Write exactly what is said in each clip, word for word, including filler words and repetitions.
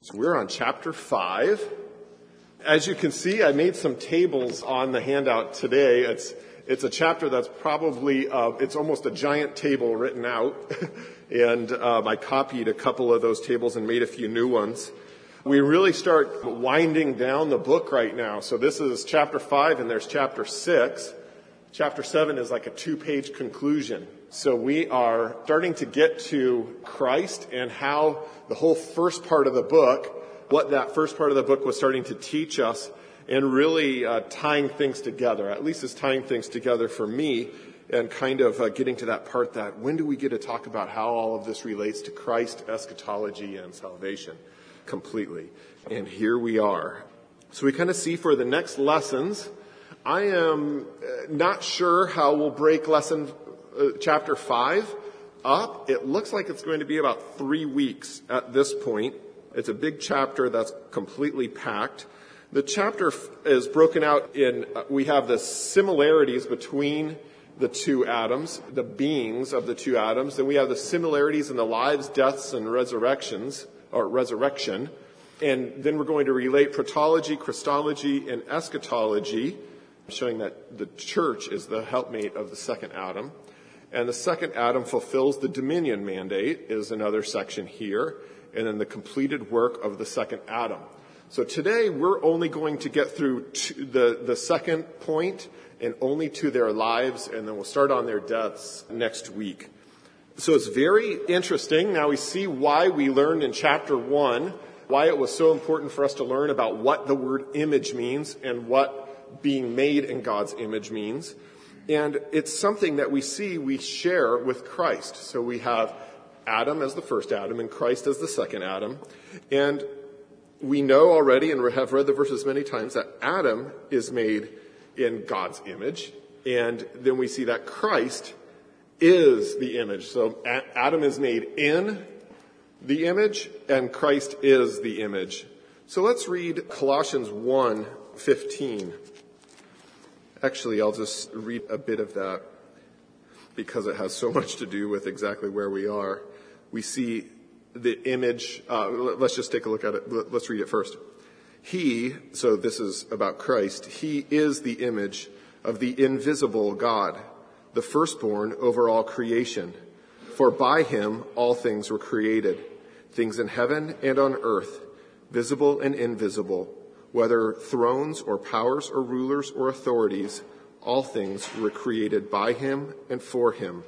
So we're on chapter five. As you can see, I made some tables on the handout today. It's it's a chapter that's probably, uh, it's almost a giant table written out. and um, I copied a couple of those tables and made a few new ones. We really start winding down the book right now. So this is chapter five and there's chapter six. Chapter seven is like a two-page conclusion. So we are starting to get to Christ and how the whole first part of the book, what that first part of the book was starting to teach us and really uh, tying things together. At least it's tying things together for me and kind of uh, getting to that part that when do we get to talk about how all of this relates to Christ, eschatology, and salvation completely. And here we are. So we kind of see for the next lessons, I am not sure how we'll break lesson uh, chapter five up. It looks like it's going to be about three weeks at this point. It's a big chapter that's completely packed. The chapter is broken out in, uh, we have the similarities between the two Adams, the beings of the two Adams. Then we have the similarities in the lives, deaths, and resurrections, or resurrection. And then we're going to relate protology, Christology, and eschatology, showing that the church is the helpmate of the second Adam. And the second Adam fulfills the dominion mandate is another section here. And then the completed work of the second Adam. So today we're only going to get through to the, the second point and only to their lives. And then we'll start on their deaths next week. So it's very interesting. Now we see why we learned in chapter one, why it was so important for us to learn about what the word image means and what being made in God's image means. And it's something that we see we share with Christ. So we have Adam as the first Adam and Christ as the second Adam. And we know already and have read the verses many times that Adam is made in God's image. And then we see that Christ is the image. So Adam is made in the image and Christ is the image. So let's read Colossians one fifteen. Actually, I'll just read a bit of that because it has so much to do with exactly where we are. We see the image. Uh, let's just take a look at it. Let's read it first. He, so this is about Christ, he is the image of the invisible God, the firstborn over all creation. For by him all things were created, things in heaven and on earth, visible and invisible, whether thrones or powers or rulers or authorities, all things were created by him and for him.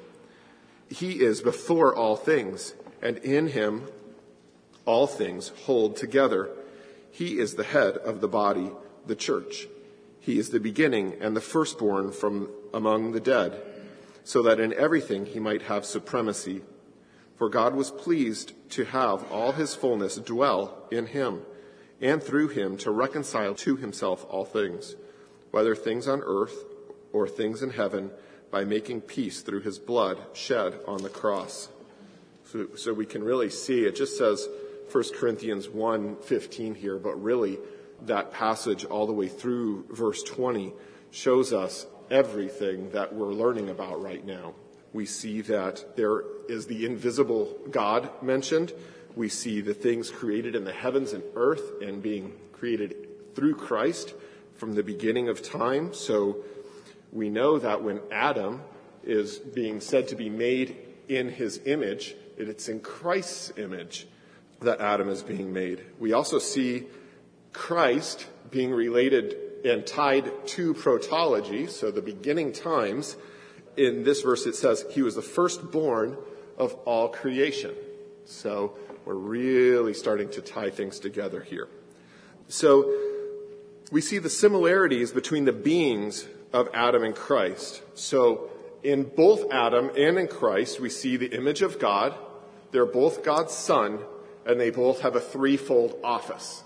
He is before all things, and in him all things hold together. He is the head of the body, the church. He is the beginning and the firstborn from among the dead, so that in everything he might have supremacy. For God was pleased to have all his fullness dwell in him, and through him to reconcile to himself all things, whether things on earth or things in heaven, by making peace through his blood shed on the cross. So, so we can really see, it just says First Corinthians one fifteen here, but really that passage all the way through verse twenty shows us everything that we're learning about right now. We see that there is the invisible God mentioned. We see the things created in the heavens and earth and being created through Christ from the beginning of time. So we know that when Adam is being said to be made in his image, it's in Christ's image that Adam is being made. We also see Christ being related and tied to protology, so the beginning times. In this verse it says he was the firstborn of all creation. So we're really starting to tie things together here. So we see the similarities between the beings of Adam and Christ. So in both Adam and in Christ, we see the image of God. They're both God's son, and they both have a threefold office.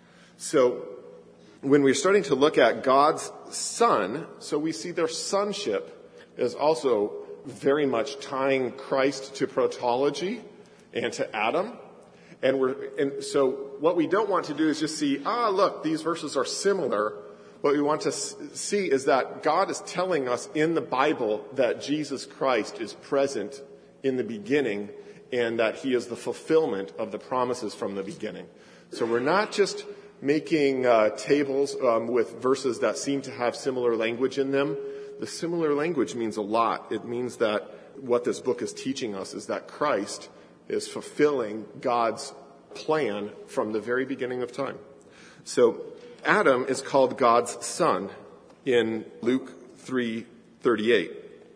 So when we're starting to look at God's son, so we see their sonship is also very much tying Christ to protology and to Adam. And we're, and so what we don't want to do is just see, ah, look, these verses are similar. What we want to see is that God is telling us in the Bible that Jesus Christ is present in the beginning and that he is the fulfillment of the promises from the beginning. So we're not just making uh, tables um, with verses that seem to have similar language in them. The similar language means a lot. It means that what this book is teaching us is that Christ is fulfilling God's plan from the very beginning of time. So Adam is called God's son in Luke three thirty-eight.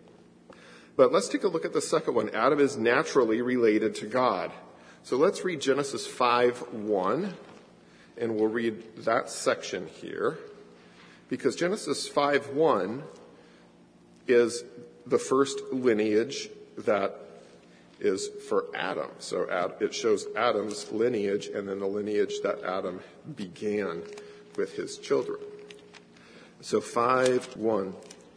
But let's take a look at the second one. Adam is naturally related to God. So let's read Genesis five one, and we'll read that section here, because Genesis five one is the first lineage that is for Adam. So it shows Adam's lineage and then the lineage that Adam began with his children. So five one.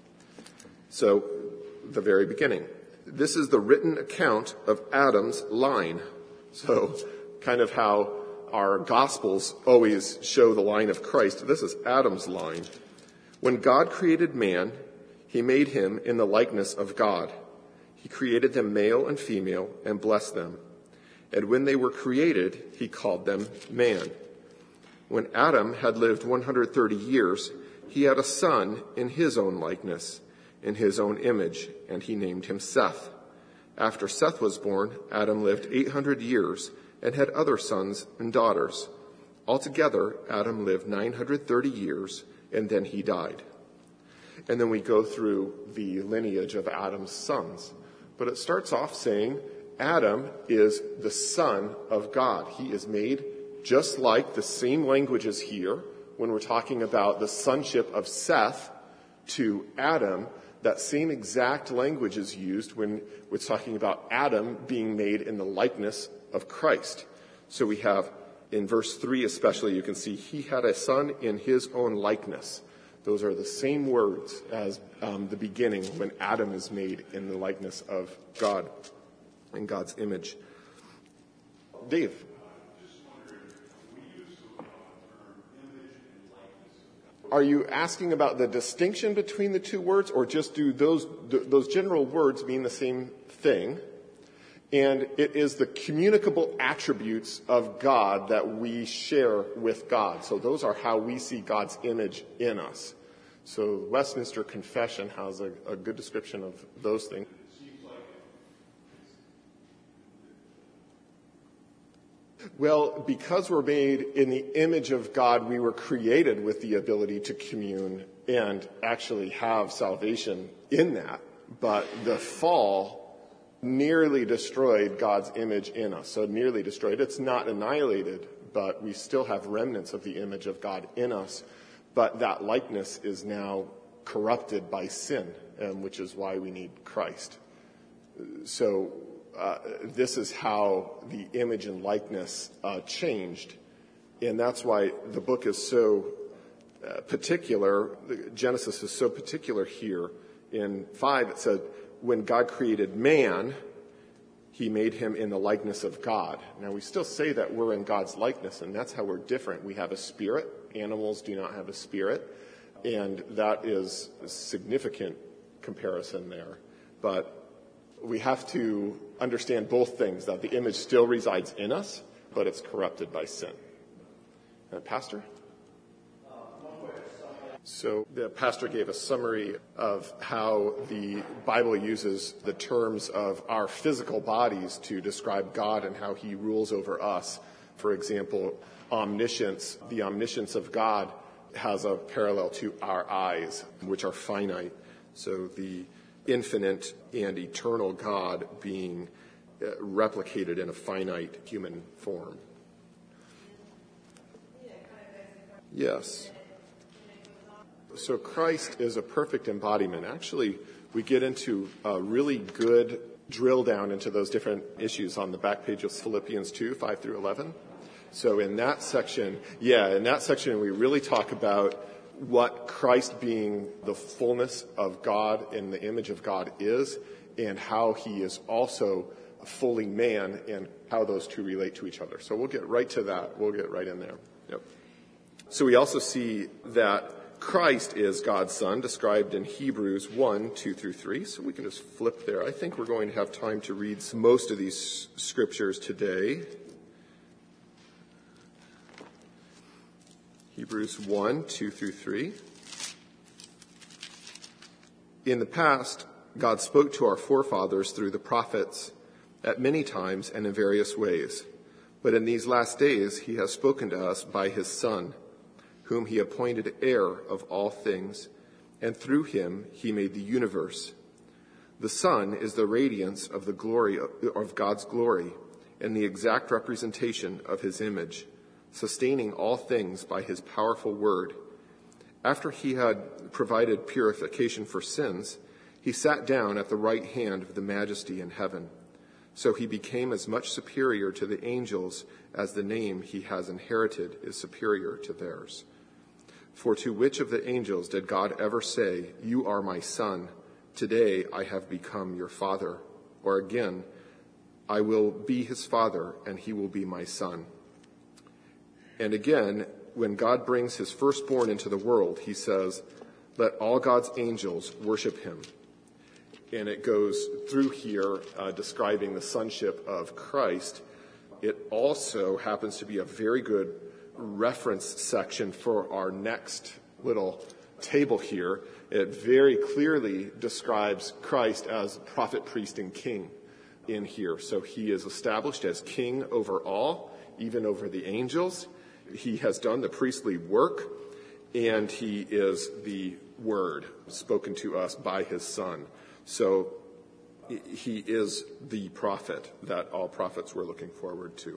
So the very beginning. This is the written account of Adam's line. So kind of how our Gospels always show the line of Christ. This is Adam's line. When God created man, he made him in the likeness of God. He created them male and female and blessed them. And when they were created, he called them man. When Adam had lived one hundred thirty years, he had a son in his own likeness, in his own image, and he named him Seth. After Seth was born, Adam lived eight hundred years and had other sons and daughters. Altogether, Adam lived nine hundred thirty years, and then he died. And then we go through the lineage of Adam's sons. But it starts off saying Adam is the son of God. He is made just like the same language as here when we're talking about the sonship of Seth to Adam. That same exact language is used when we're talking about Adam being made in the likeness of Christ. So we have in verse three especially, you can see he had a son in his own likeness. Those are the same words as um, the beginning when Adam is made in the likeness of God, in God's image. Dave. Are you asking about the distinction between the two words, or just do those those general words mean the same thing? And it is the communicable attributes of God that we share with God. So those are how we see God's image in us. So Westminster Confession has a, a good description of those things. Well, because we're made in the image of God, we were created with the ability to commune and actually have salvation in that. But the fall nearly destroyed God's image in us. So nearly destroyed. It's not annihilated, but we still have remnants of the image of God in us. But that likeness is now corrupted by sin, um, which is why we need Christ. So uh, this is how the image and likeness uh, changed. And that's why the book is so uh, particular. Genesis is so particular here. In five, it said, when God created man, he made him in the likeness of God. Now, we still say that we're in God's likeness, and that's how we're different. We have a spirit. Animals do not have a spirit, and that is a significant comparison there. But we have to understand both things, that the image still resides in us, but it's corrupted by sin. Uh, Pastor? So the pastor gave a summary of how the Bible uses the terms of our physical bodies to describe God and how he rules over us. For example, omniscience, the omniscience of God has a parallel to our eyes, which are finite. So the infinite and eternal God being uh, replicated in a finite human form. Yes. So Christ is a perfect embodiment. Actually, we get into a really good drill down into those different issues on the back page of Philippians two, five through eleven. So in that section, yeah, in that section, we really talk about what Christ being the fullness of God in the image of God is, and how he is also fully man, and how those two relate to each other. So we'll get right to that. We'll get right in there. Yep. So we also see that Christ is God's son, described in Hebrews one, two through three. So we can just flip there. I think we're going to have time to read most of these scriptures today. Hebrews one, two through three. In the past, God spoke to our forefathers through the prophets at many times and in various ways. But in these last days, he has spoken to us by his Son, whom he appointed heir of all things, and through him he made the universe. The Son is the radiance of the glory of God's glory and the exact representation of his image, sustaining all things by his powerful word. After he had provided purification for sins, he sat down at the right hand of the Majesty in heaven. So he became as much superior to the angels as the name he has inherited is superior to theirs. For to which of the angels did God ever say, "You are my son, today I have become your father"? Or again, "I will be his father, and he will be my son"? And again, when God brings his firstborn into the world, he says, "Let all God's angels worship him." And it goes through here uh, describing the sonship of Christ. It also happens to be a very good reference section for our next little table here. It very clearly describes Christ as prophet, priest, and king in here. So he is established as king over all, even over the angels. He has done the priestly work, and he is the word spoken to us by his Son. So he is the prophet that all prophets were looking forward to.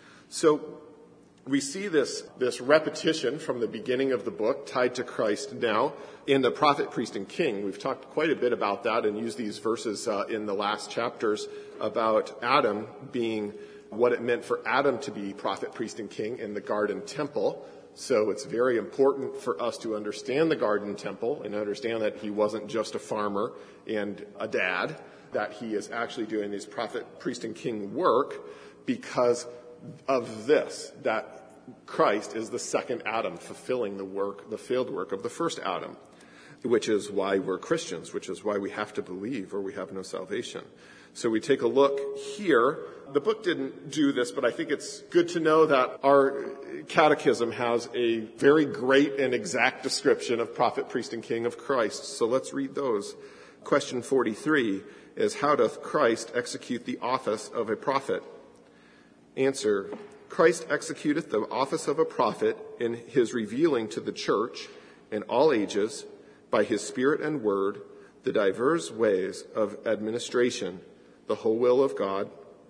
So we see this, this repetition from the beginning of the book tied to Christ now in the prophet, priest, and king. We've talked quite a bit about that and used these verses uh, in the last chapters about Adam being what it meant for Adam to be prophet, priest, and king in the garden temple. So it's very important for us to understand the garden temple and understand that he wasn't just a farmer and a dad, that he is actually doing this prophet, priest, and king work because of this, that Christ is the second Adam, fulfilling the work, the failed work of the first Adam, which is why we're Christians, which is why we have to believe or we have no salvation. So we take a look here. The book didn't do this, but I think it's good to know that our catechism has a very great and exact description of prophet, priest, and king of Christ. So let's read those. Question forty-three is, how doth Christ execute the office of a prophet? Answer, Christ executeth the office of a prophet in his revealing to the church in all ages by his Spirit and word the diverse ways of administration, the whole will of God,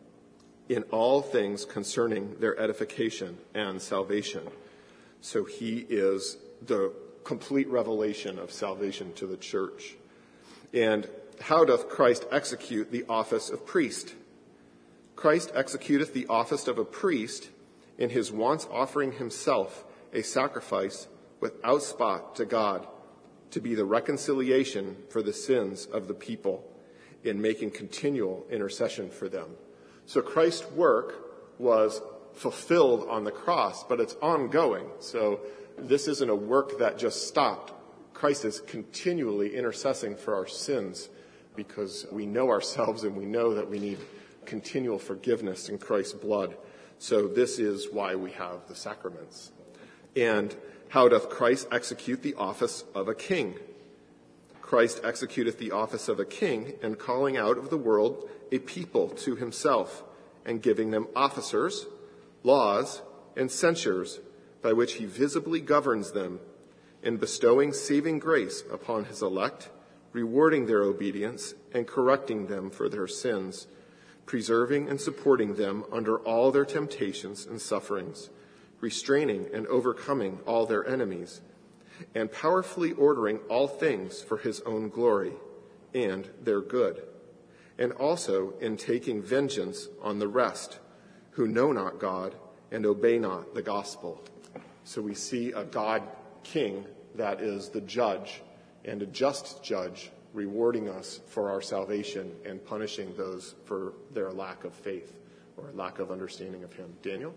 in all things concerning their edification and salvation. So he is the complete revelation of salvation to the church. And how doth Christ execute the office of priest? Christ executeth the office of a priest in his once offering himself a sacrifice without spot to God, to be the reconciliation for the sins of the people, in making continual intercession for them. So Christ's work was fulfilled on the cross, but it's ongoing. So this isn't a work that just stopped. Christ is continually intercessing for our sins because we know ourselves and we know that we need continual forgiveness in Christ's blood. So this is why we have the sacraments. And how doth Christ execute the office of a king? Christ executeth the office of a king in calling out of the world a people to himself and giving them officers, laws, and censures by which he visibly governs them, in bestowing saving grace upon his elect, rewarding their obedience and correcting them for their sins, preserving and supporting them under all their temptations and sufferings, restraining and overcoming all their enemies, and powerfully ordering all things for his own glory and their good, and also in taking vengeance on the rest who know not God and obey not the gospel. So we see a God king that is the judge and a just judge, rewarding us for our salvation and punishing those for their lack of faith or lack of understanding of him. Daniel?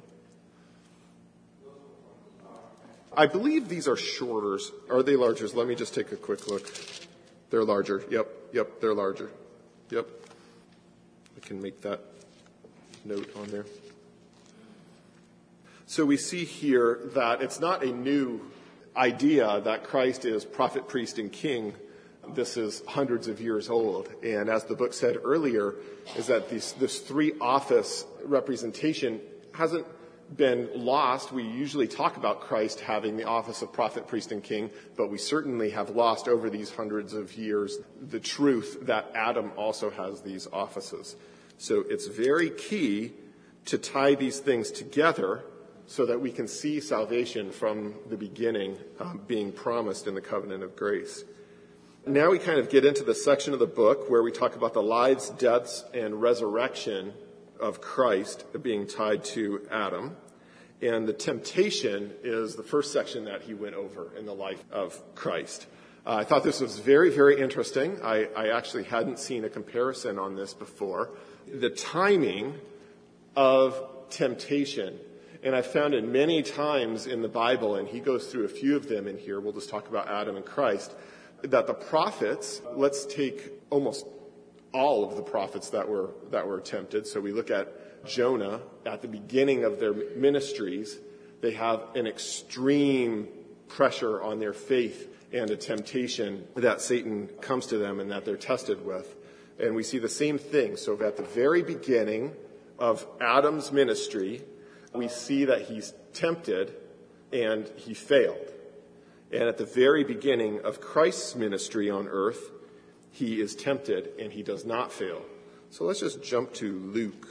I believe these are shorters. Are they larger? Let me just take a quick look. They're larger. Yep, yep, they're larger. Yep. I can make that note on there. So we see here that it's not a new idea that Christ is prophet, priest, and king. This is hundreds of years old. And as the book said earlier, is that this, this three office representation hasn't been lost. We usually talk about Christ having the office of prophet, priest, and king, but we certainly have lost over these hundreds of years the truth that Adam also has these offices. So it's very key to tie these things together so that we can see salvation from the beginning um, being promised in the covenant of grace. Now we kind of get into the section of the book where we talk about the lives, deaths, and resurrection of Christ being tied to Adam. And the temptation is the first section that he went over in the life of Christ. Uh, I thought this was very, very interesting. I, I actually hadn't seen a comparison on this before. The timing of temptation. And I've found it many times in the Bible, and he goes through a few of them in here. We'll just talk about Adam and Christ. That the prophets, let's take almost all of the prophets that were that were tempted. So we look at Jonah at the beginning of their ministries. They have an extreme pressure on their faith and a temptation that Satan comes to them and that they're tested with. And we see the same thing. So at the very beginning of Adam's ministry, we see that he's tempted and he failed. And at the very beginning of Christ's ministry on earth, he is tempted and he does not fail. So let's just jump to Luke.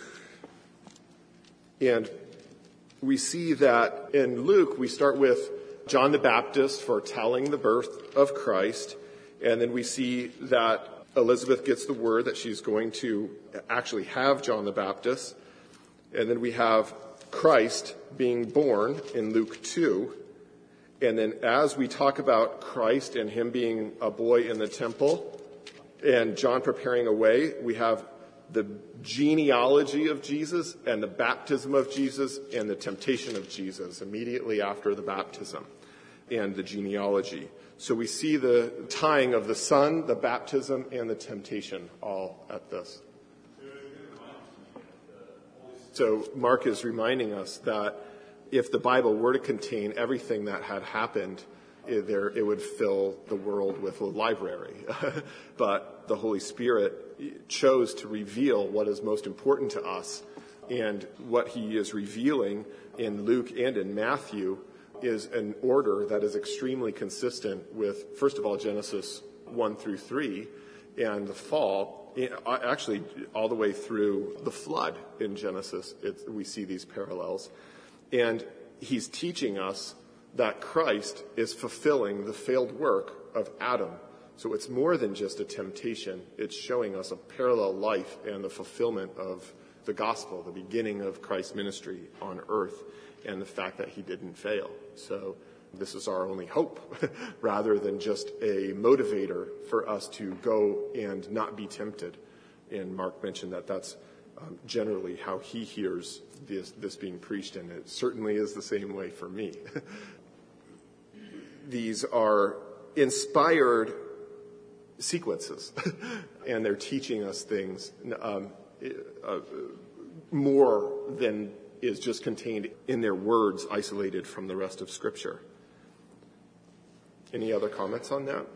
And we see that in Luke, we start with John the Baptist foretelling the birth of Christ. And then we see that Elizabeth gets the word that she's going to actually have John the Baptist. And then we have Christ being born in Luke two. And then as we talk about Christ and him being a boy in the temple and John preparing a way, we have the genealogy of Jesus and the baptism of Jesus and the temptation of Jesus immediately after the baptism and the genealogy. So we see the tying of the Son, the baptism, and the temptation all at this. So Mark is reminding us that if the Bible were to contain everything that had happened, it, there, it would fill the world with a library. But the Holy Spirit chose to reveal what is most important to us. And what he is revealing in Luke and in Matthew is an order that is extremely consistent with, first of all, Genesis one through three and the fall. Actually, all the way through the flood in Genesis, it's, we see these parallels. And he's teaching us that Christ is fulfilling the failed work of Adam. So it's more than just a temptation. It's showing us a parallel life and the fulfillment of the gospel, the beginning of Christ's ministry on earth, and the fact that he didn't fail. So this is our only hope, rather than just a motivator for us to go and not be tempted. And Mark mentioned that that's Um, generally how he hears this, this being preached, and it certainly is the same way for me. These are inspired sequences, and they're teaching us things um, uh, more than is just contained in their words isolated from the rest of Scripture. Any other comments on that?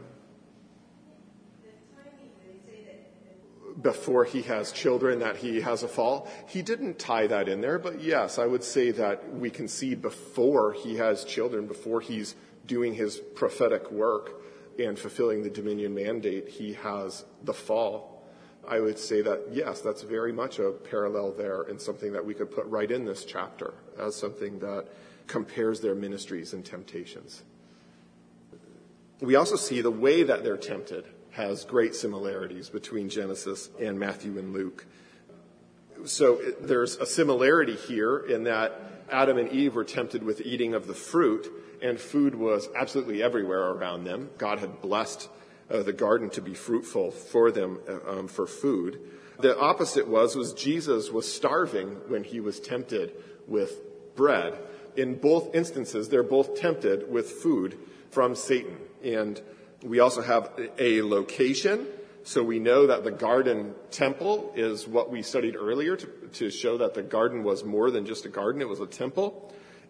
Before he has children, that he has a fall. He didn't tie that in there, but yes, I would say that we can see before he has children, before he's doing his prophetic work and fulfilling the dominion mandate, he has the fall. I would say that, yes, that's very much a parallel there and something that we could put right in this chapter as something that compares their ministries and temptations. We also see the way that they're tempted has great similarities between Genesis and Matthew and Luke. So it, there's a similarity here in that Adam and Eve were tempted with eating of the fruit, and food was absolutely everywhere around them. God had blessed uh, the garden to be fruitful for them uh, um, for food. The opposite was, was Jesus was starving when he was tempted with bread. In both instances, they're both tempted with food from Satan. And we also have a location, so we know that the garden temple is what we studied earlier to, to show that the garden was more than just a garden, it was a temple.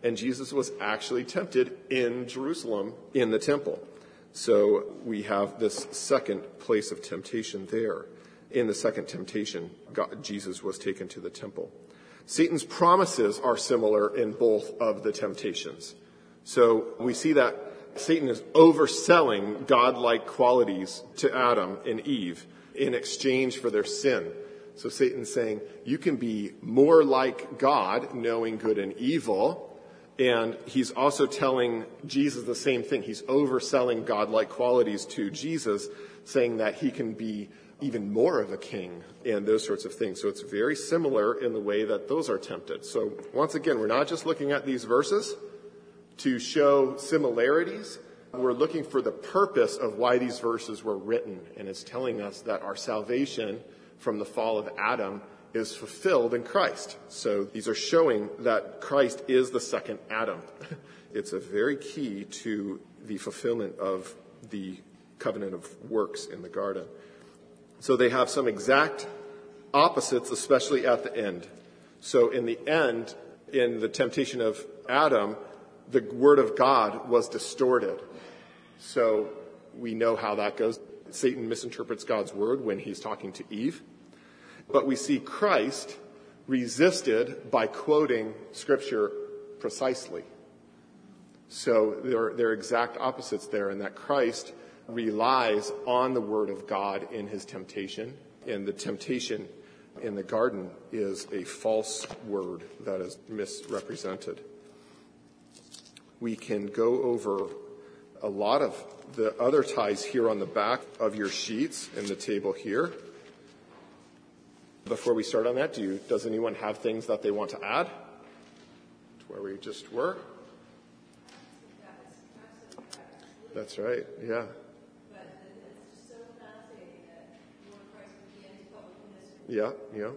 And Jesus was actually tempted in Jerusalem in the temple. So we have this second place of temptation there. In the second temptation, God, Jesus was taken to the temple. Satan's promises are similar in both of the temptations. So we see that Satan is overselling godlike qualities to Adam and Eve in exchange for their sin. So Satan's saying, you can be more like God, knowing good and evil. And he's also telling Jesus the same thing. He's overselling godlike qualities to Jesus, saying that he can be even more of a king and those sorts of things. So it's very similar in the way that those are tempted. So once again, we're not just looking at these verses to show similarities. We're looking for the purpose of why these verses were written. And it's telling us that our salvation from the fall of Adam is fulfilled in Christ. So these are showing that Christ is the second Adam. It's a very key to the fulfillment of the covenant of works in the garden. So they have some exact opposites, especially at the end. So in the end, in the temptation of Adam, the word of God was distorted. So we know how that goes. Satan misinterprets God's word when he's talking to Eve. But we see Christ resisted by quoting Scripture precisely. So there, there are exact opposites there in that Christ relies on the Word of God in his temptation. And the temptation in the garden is a false word that is misrepresented. We can go over a lot of the other ties here on the back of your sheets in the table here. Before we start on that, do you, does anyone have things that they want to add to where we just were? That's right, yeah. Yeah, yeah.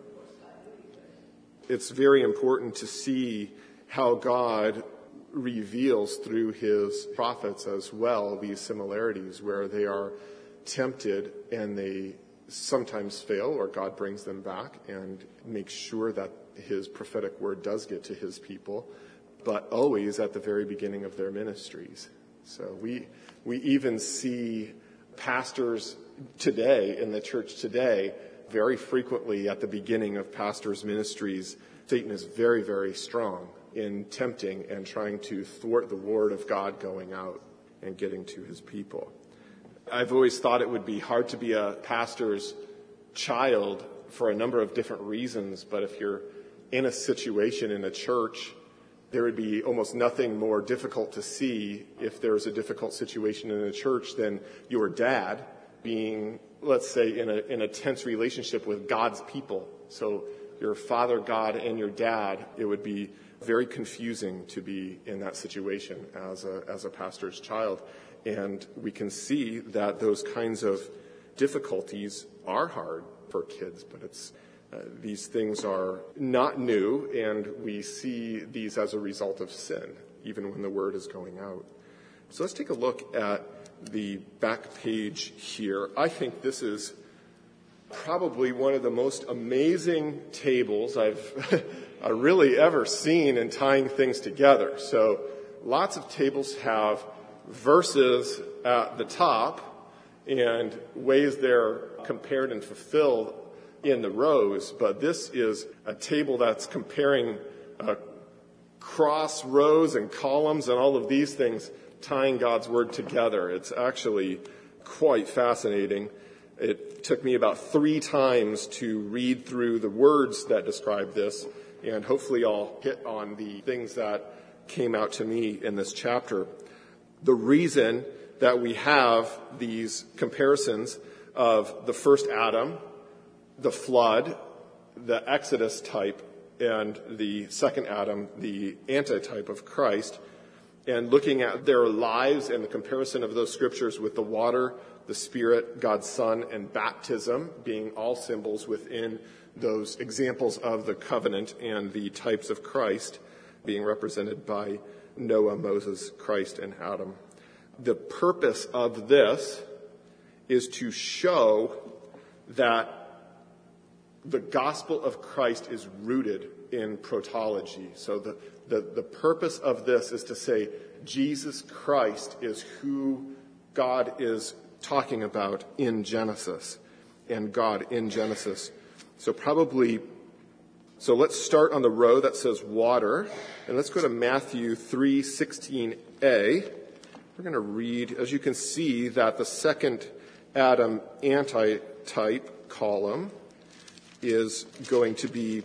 It's very important to see how God reveals through his prophets as well these similarities where they are tempted and they sometimes fail, or God brings them back and makes sure that his prophetic word does get to his people, but always at the very beginning of their ministries. So we we even see pastors today in the church today, very frequently at the beginning of pastors' ministries, Satan is very, very strong in tempting and trying to thwart the word of God going out and getting to his people. I've always thought it would be hard to be a pastor's child for a number of different reasons, but if you're in a situation in a church, there would be almost nothing more difficult to see if there's a difficult situation in a church than your dad being, let's say, in a, in a tense relationship with God's people. So your father, God, and your dad, it would be very confusing to be in that situation as a, as a pastor's child. And we can see that those kinds of difficulties are hard for kids, but it's uh, these things are not new, and we see these as a result of sin, even when the word is going out. So let's take a look at the back page here. I think this is probably one of the most amazing tables I've really ever seen in tying things together. So lots of tables have verses at the top and ways they're compared and fulfilled in the rows, but this is a table that's comparing uh, cross rows and columns and all of these things, tying God's word together. It's actually quite fascinating. It took me about three times to read through the words that describe this, and hopefully I'll hit on the things that came out to me in this chapter. The reason that we have these comparisons of the first Adam, the flood, the Exodus type, and the second Adam, the antitype of Christ, and looking at their lives and the comparison of those scriptures with the water, the Spirit, God's Son, and baptism being all symbols within those examples of the covenant and the types of Christ being represented by Noah, Moses, Christ, and Adam. The purpose of this is to show that the gospel of Christ is rooted in protology. So the, The, the purpose of this is to say Jesus Christ is who God is talking about in Genesis, and God in Genesis. So probably, so let's start on the row that says water, and let's go to Matthew three sixteen a. We're going to read, as you can see, that the second Adam antitype column is going to be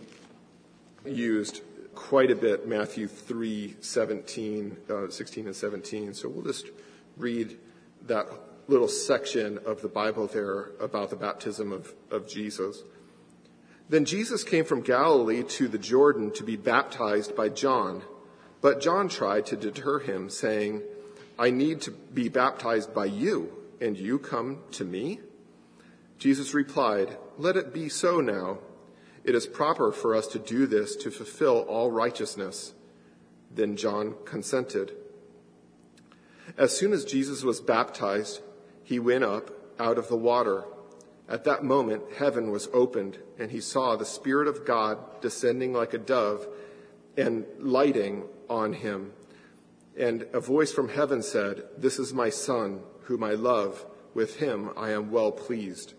used quite a bit, Matthew three seventeen, uh, sixteen and seventeen. So we'll just read that little section of the Bible there about the baptism of, of Jesus. Then Jesus came from Galilee to the Jordan to be baptized by John. But John tried to deter him, saying, I need to be baptized by you, and you come to me? Jesus replied, Let it be so now. It is proper for us to do this to fulfill all righteousness. Then John consented. As soon as Jesus was baptized, he went up out of the water. At that moment, heaven was opened, and he saw the Spirit of God descending like a dove and lighting on him. And a voice from heaven said, This is my Son, whom I love. With him I am well pleased.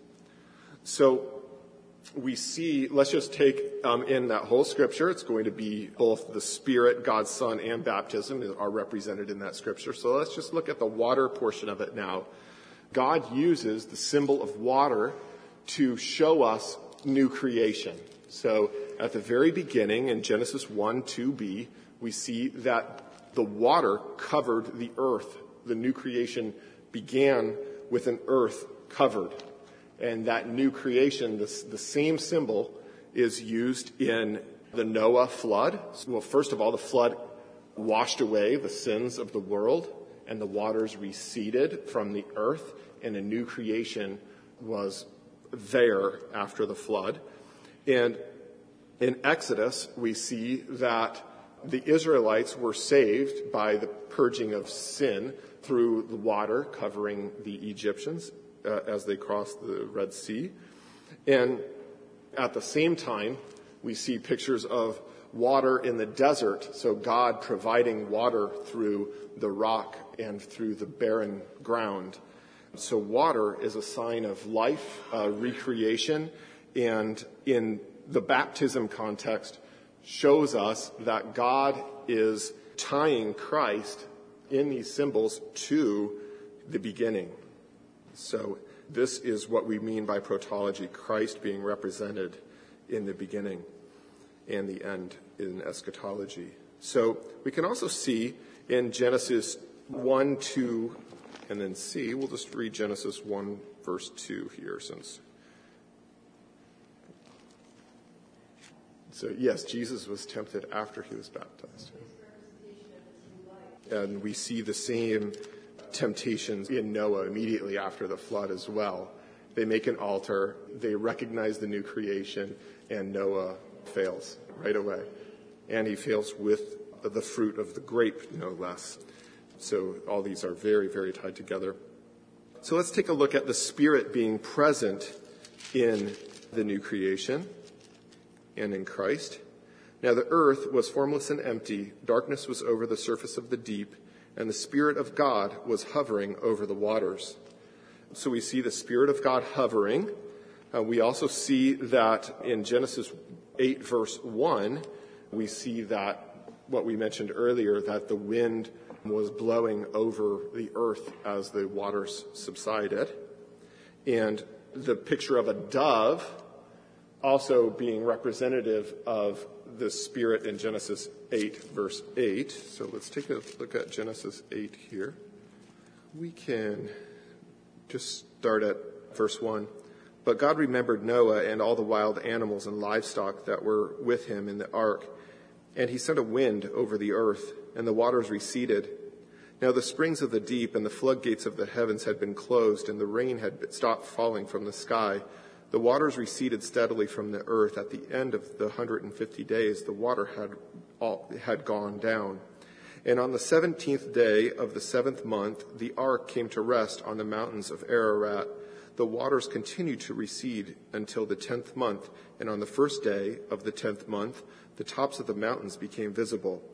So we see, let's just take um, in that whole scripture. It's going to be both the Spirit, God's Son, and baptism are represented in that scripture. So let's just look at the water portion of it now. God uses the symbol of water to show us new creation. So at the very beginning in Genesis one, two b, we see that the water covered the earth. The new creation began with an earth covered. And that new creation, this, the same symbol, is used in the Noah flood. Well, first of all, the flood washed away the sins of the world, and the waters receded from the earth, and a new creation was there after the flood. And in Exodus, we see that the Israelites were saved by the purging of sin through the water covering the Egyptians uh, as they crossed the Red Sea. And at the same time, we see pictures of water in the desert, so God providing water through the rock and through the barren ground. So water is a sign of life, uh, recreation, and in the baptism context shows us that God is tying Christ in these symbols to the beginning. So this is what we mean by protology, Christ being represented in the beginning and the end in eschatology. So we can also see in Genesis one, two, and then C, we'll just read Genesis one, verse two here since. So yes, Jesus was tempted after he was baptized. And we see the same temptations in Noah immediately after the flood as well. They make an altar, they recognize the new creation, and Noah fails right away. And he fails with the fruit of the grape, no less. So all these are very, very tied together. So let's take a look at the Spirit being present in the new creation and in Christ. Now the earth was formless and empty, darkness was over the surface of the deep, and the Spirit of God was hovering over the waters. So we see the Spirit of God hovering. Uh, we also see that in Genesis eight, verse one, we see that what we mentioned earlier, that the wind was blowing over the earth as the waters subsided. And the picture of a dove also being representative of the Spirit in Genesis eight, verse eight. So let's take a look at Genesis eight here. We can just start at verse one. But God remembered Noah and all the wild animals and livestock that were with him in the ark. And he sent a wind over the earth, and the waters receded. Now the springs of the deep and the floodgates of the heavens had been closed, and the rain had stopped falling from the sky. The waters receded steadily from the earth. At the end of the one hundred fifty days, the water had all, had gone down. And on the seventeenth day of the seventh month, the ark came to rest on the mountains of Ararat. The waters continued to recede until the tenth month, and on the first day of the tenth month, the tops of the mountains became visible.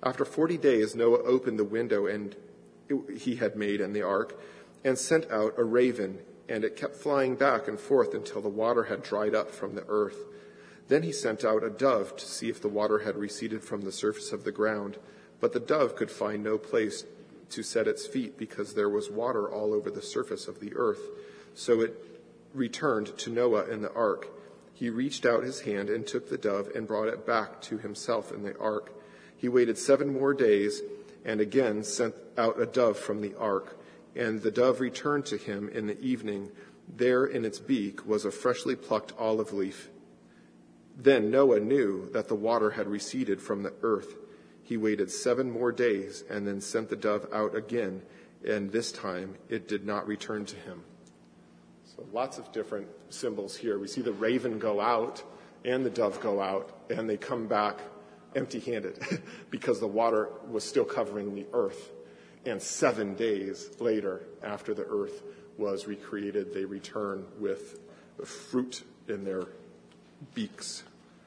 After forty days, Noah opened the window and it, he had made in the ark and sent out a raven, and it kept flying back and forth until the water had dried up from the earth. Then he sent out a dove to see if the water had receded from the surface of the ground. But the dove could find no place to set its feet because there was water all over the surface of the earth. So it returned to Noah in the ark. He reached out his hand and took the dove and brought it back to himself in the ark. He waited seven more days and again sent out a dove from the ark. And the dove returned to him in the evening. There in its beak was a freshly plucked olive leaf. Then Noah knew that the water had receded from the earth. He waited seven more days and then sent the dove out again, and this time it did not return to him. So lots of different symbols here. We see the raven go out and the dove go out, and they come back empty-handed because the water was still covering the earth. And seven days later, after the earth was recreated, they return with fruit in their beaks.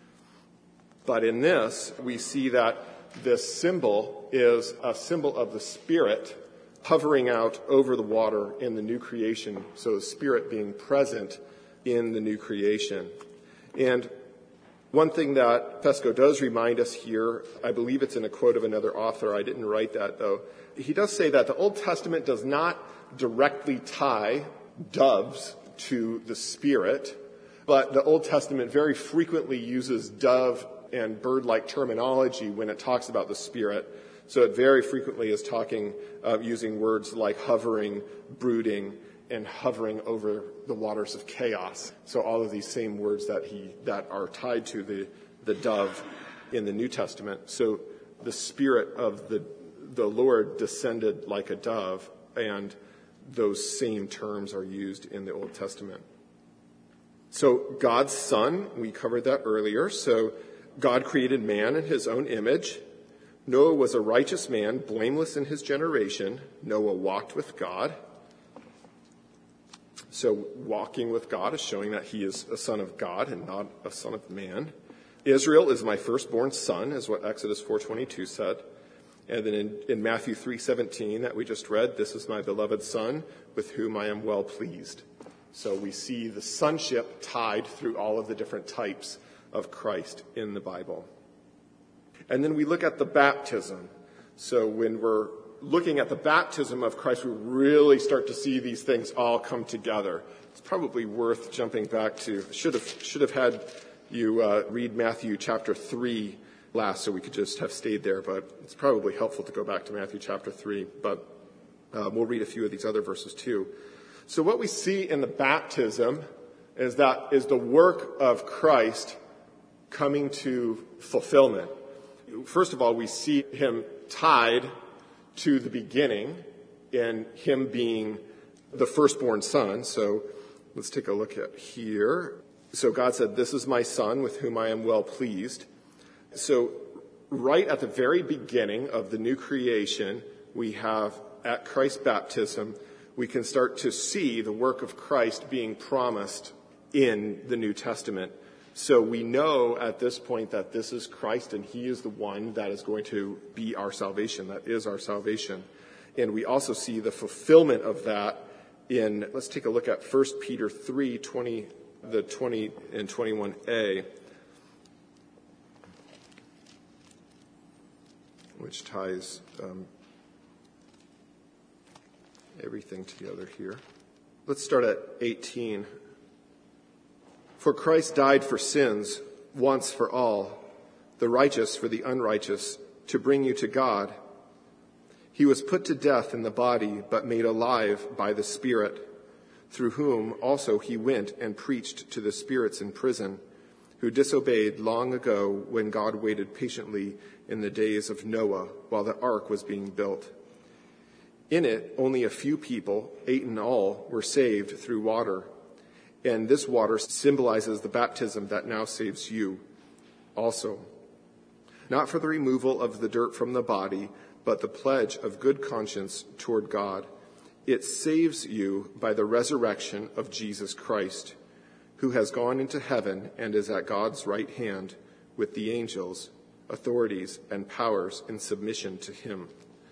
But in this, we see that this symbol is a symbol of the Spirit hovering out over the water in the new creation. So the Spirit being present in the new creation. And one thing that Fesko does remind us here, I believe it's in a quote of another author, I didn't write that though. He does say that the Old Testament does not directly tie doves to the Spirit, but the Old Testament very frequently uses dove and bird-like terminology when it talks about the Spirit. So it very frequently is talking, uh, using words like hovering, brooding, and hovering over the waters of chaos. So all of these same words that he that are tied to the, the dove in the New Testament. So the Spirit of the the Lord descended like a dove, and those same terms are used in the Old Testament. So God's Son, we covered that earlier. So God created man in his own image. Noah was a righteous man, blameless in his generation. Noah walked with God. So walking with God is showing that he is a son of God and not a son of man. Israel is my firstborn son, is what Exodus four twenty-two said. And then in, in Matthew three seventeen that we just read, this is my beloved son with whom I am well pleased. So we see the sonship tied through all of the different types of Christ in the Bible. And then we look at the baptism. So when we're looking at the baptism of Christ, we really start to see these things all come together. It's probably worth jumping back to, should have, should have had you uh, read Matthew chapter three last so we could just have stayed there, but it's probably helpful to go back to Matthew chapter three, but uh, we'll read a few of these other verses too. So what we see in the baptism is that is the work of Christ coming to fulfillment. First of all, we see him tied to the beginning in him being the firstborn son. So let's take a look at here. So God said, this is my son with whom I am well pleased. So right at the very beginning of the new creation, we have at Christ's baptism, we can start to see the work of Christ being promised in the New Testament. So we know at this point that this is Christ and he is the one that is going to be our salvation, that is our salvation. And we also see the fulfillment of that in, let's take a look at First Peter three, twenty, the twenty and twenty-one a, which ties um, everything together here. Let's start at eighteen. For Christ died for sins once for all, the righteous for the unrighteous, to bring you to God. He was put to death in the body, but made alive by the Spirit, through whom also he went and preached to the spirits in prison, who disobeyed long ago when God waited patiently in the days of Noah while the ark was being built. In it, only a few people, eight in all, were saved through water. And this water symbolizes the baptism that now saves you also. Not for the removal of the dirt from the body, but the pledge of good conscience toward God. It saves you by the resurrection of Jesus Christ, who has gone into heaven and is at God's right hand with the angels, authorities, and powers in submission to him.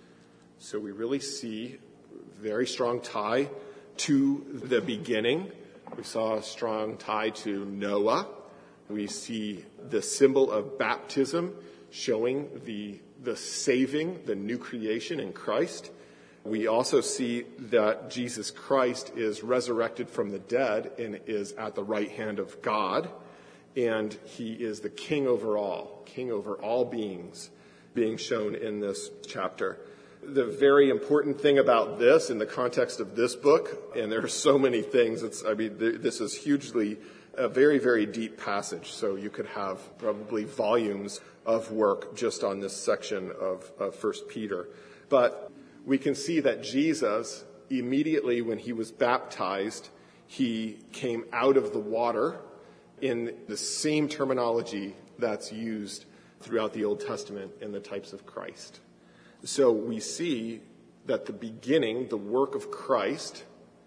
So we really see very strong tie to the beginning. We saw a strong tie to Noah. We see the symbol of baptism showing the, the saving, the new creation in Christ. We also see that Jesus Christ is resurrected from the dead and is at the right hand of God. And he is the king over all, king over all beings, being shown in this chapter. The very important thing about this in the context of this book, and there are so many things, it's, I mean, this is hugely a very, very deep passage. So you could have probably volumes of work just on this section of, of First Peter. But we can see that Jesus, immediately when he was baptized, he came out of the water in the same terminology that's used throughout the Old Testament in the types of Christ. So we see that the beginning, the work of Christ,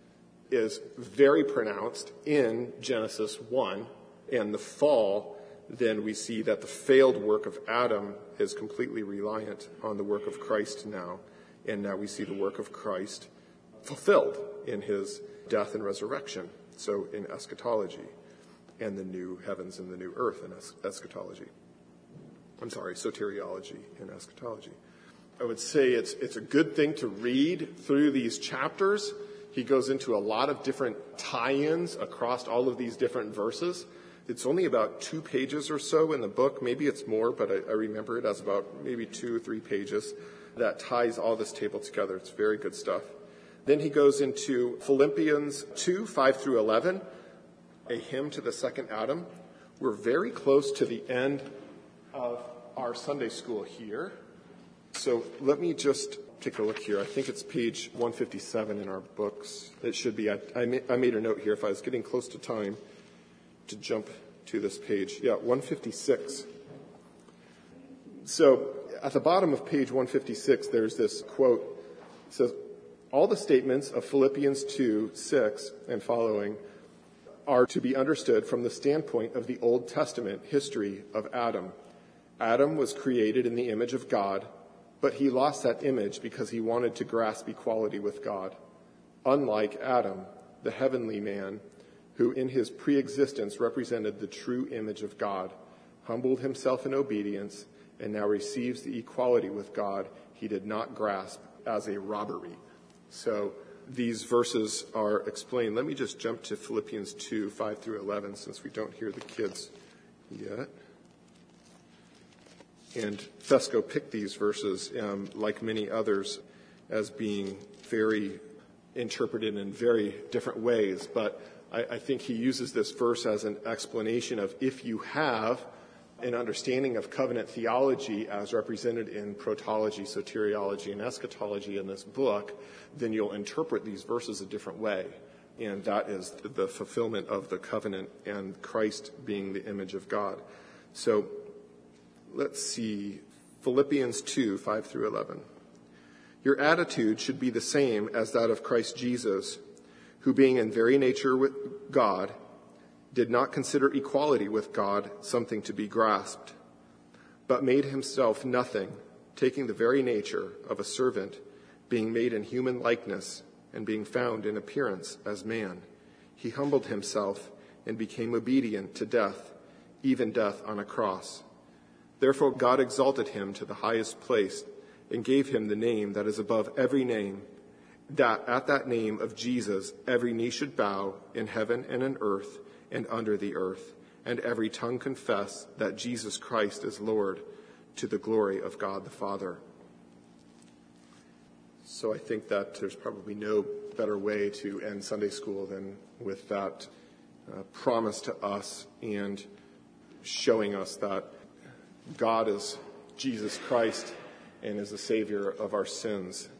is very pronounced in Genesis one, and the fall, then we see that the failed work of Adam is completely reliant on the work of Christ now, and now we see the work of Christ fulfilled in his death and resurrection, so in eschatology, and the new heavens and the new earth in es- eschatology. I'm sorry, soteriology in eschatology. I would say it's it's a good thing to read through these chapters. He goes into a lot of different tie-ins across all of these different verses. It's only about two pages or so in the book. Maybe it's more, but I, I remember it as about maybe two or three pages that ties all this table together. It's very good stuff. Then he goes into Philippians two, five through eleven, a hymn to the second Adam. We're very close to the end of our Sunday school here. So let me just take a look here. I think it's page one fifty-seven in our books. It should be. I, I, ma- I made a note here if I was getting close to time to jump to this page. Yeah, one fifty-six. So at the bottom of page one fifty-six, there's this quote. It says, all the statements of Philippians two, six and following are to be understood from the standpoint of the Old Testament history of Adam. Adam was created in the image of God, but he lost that image because he wanted to grasp equality with God. Unlike Adam, the heavenly man, who in his pre-existence represented the true image of God, humbled himself in obedience, and now receives the equality with God he did not grasp as a robbery. So these verses are explained. Let me just jump to Philippians two, five through eleven, since we don't hear the kids yet. And Fesco picked these verses, um, like many others, as being very interpreted in very different ways. But I, I think he uses this verse as an explanation of if you have an understanding of covenant theology as represented in protology, soteriology, and eschatology in this book, then you'll interpret these verses a different way. And that is the fulfillment of the covenant and Christ being the image of God. So let's see, Philippians two, five through eleven. Your attitude should be the same as that of Christ Jesus, who being in very nature with God, did not consider equality with God something to be grasped, but made himself nothing, taking the very nature of a servant, being made in human likeness, and being found in appearance as man. He humbled himself and became obedient to death, even death on a cross. Therefore God exalted him to the highest place and gave him the name that is above every name, that at that name of Jesus every knee should bow in heaven and in earth and under the earth, and every tongue confess that Jesus Christ is Lord, to the glory of God the Father. So I think that there's probably no better way to end Sunday school than with that uh, promise to us and showing us that God is Jesus Christ and is the Savior of our sins.